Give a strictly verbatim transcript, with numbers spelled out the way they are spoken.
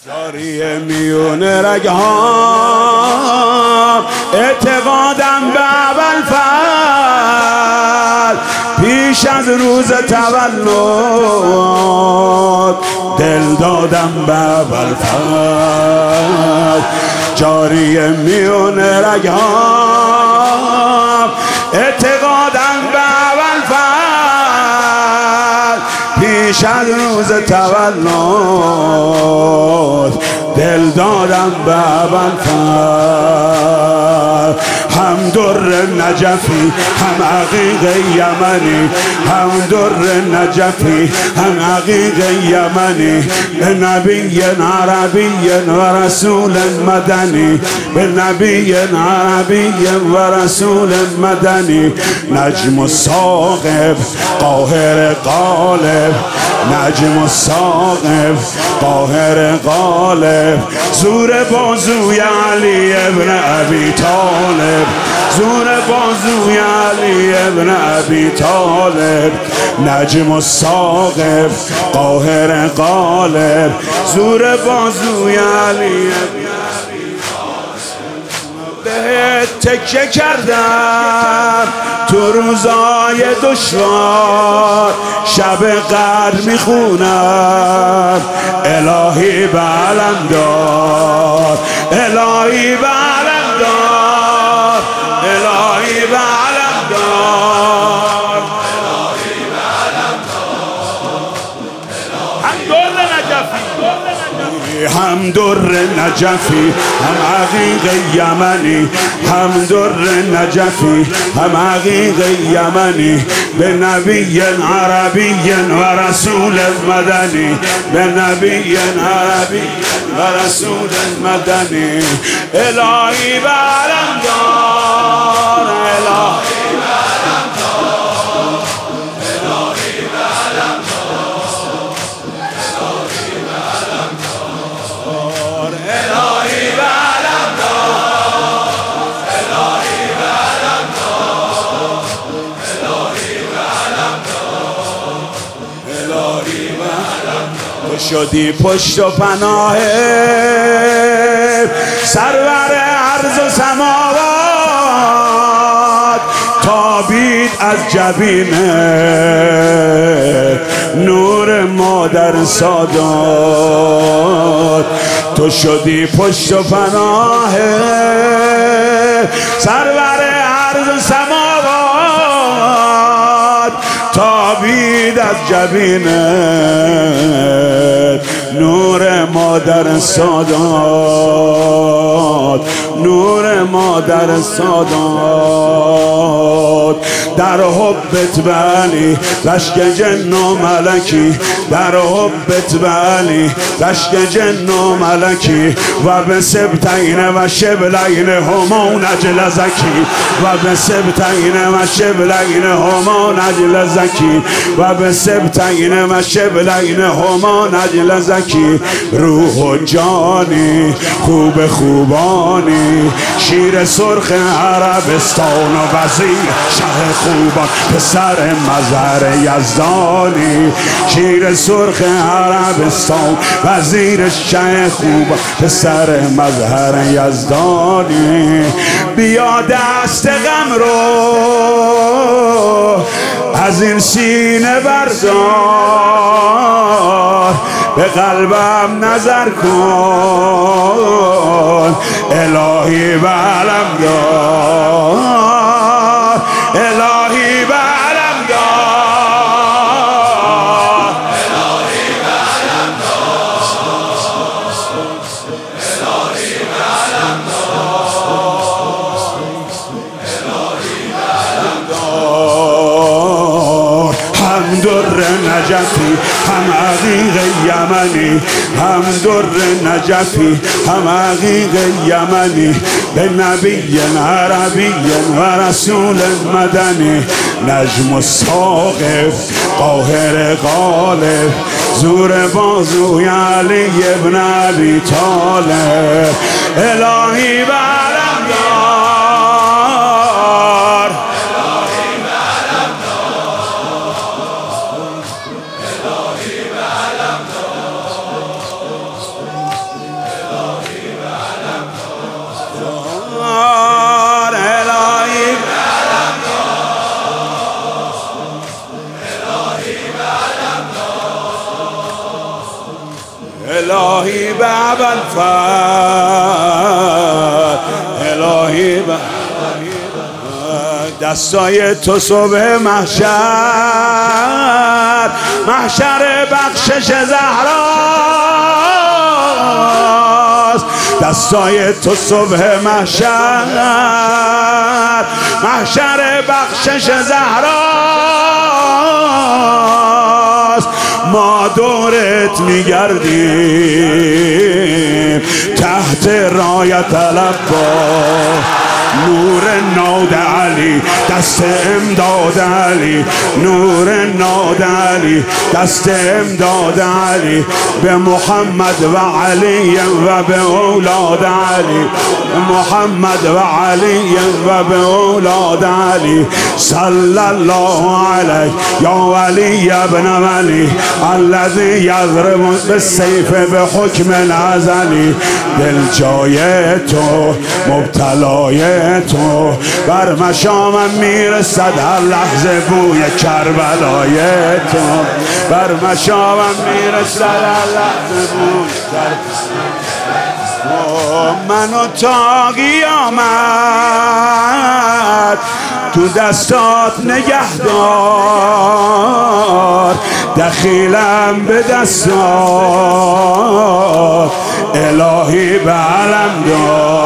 جاری میون رگهام اعتقادم به اول فر پیش از روز تولد دل دادم به اول فر جاری میون رگهام اعتقادم به اول فر پیش از روز تولد دل دادم به اول فر هم در نجفی هم عقیق یمنی هم در نجفی هم عقیق یمنی به نبی عربی و رسول مدنی به نبی عربی و رسول مدنی نجم الثاقب قاهر غالب نجم الثاقب قاهر غالب زور بازوی علی ابن ابی طالب زور بازوی علی ابن ابی طالب نجم الثاقب قاهر غالب زور بازوی علی بهت تکیه کردم تو روزای دشوار شب قدر میخونم الهی بعلم دار الهی بعلم دار الهی بعلم دار الهی بعلم دار هم در نجفی هم عقیق یمنی هم در نجفی هم عقیق یمنی به نبی عربی و رسول مدنی به نبی عربی و رسول مدنی الهی بعلم دار الهی بعلم دار الهی بعلم دار الهی بعلم دار الهی بعلم دار الهی بعلم دار الهی بعلم دار تو شدی پشت و پناه سرور ارض و سماوات تابید از جبینه نور مادر سادات تو شدی پشت و پناه سرور ارض و سماوات تابید از جبینه نور مادر سادات نور مادر سادات در حبت بلی رشک جن و ملکی در حبت بلی رشک جن و ملکی و به سبتین و شبلین هما نجل زکی و به سبتین و شبلین هما نجل زکی و به سبتین و شبلین هما نجل زکی روح و جانی خوب خوبانی شیر سرخ عربستان و وزیر شه خوبان پسر مظهر یزدانی شیر سرخ عربستان وزیر شه خوبان پسر مظهر یزدانی بیا دست غم رو از این سینه بردار به قلبم نظر کن الهی بعلم دار الهی بعلم دار الهی بعلم دار الهی بعلم دار الهی بعلم دار هم در نجفی هم عقیق یمنی هم در نجفی هم عقیق یمنی به نبی عربی و رسول مدنی نجم الثاقب قاهر غالب زور بازوی علی ابن ابی طالب الهی بعلم دار الهی بعلم دار الهی بعلم دار الهی به ابوالفضل، الهی به دستای تو صبح محشر، محشر بخشش زهراست. دستای تو صبح محشر، محشر بخشش زهراست. ما دورت میگردیم تحت رایت العباس، نور ناد علی دست امداد علی، نور ناد علی دست امداد علی، به محمد و علی و به اولاد علی، محمد و علی و به اولاد علی. صلی الله علیه یا ولی ابن ولی الذی یضرب بالسیف به حکم الازلی. دل جای تو مبتلای تو، بر مشامم میرسد هر لحظه بوی کربلای تو، بر مشامم میرسد هر لحظه بوی کربلای. منو تا قیامت تو دستات نگه دار، دخیلم به دستات الهی به علم دار.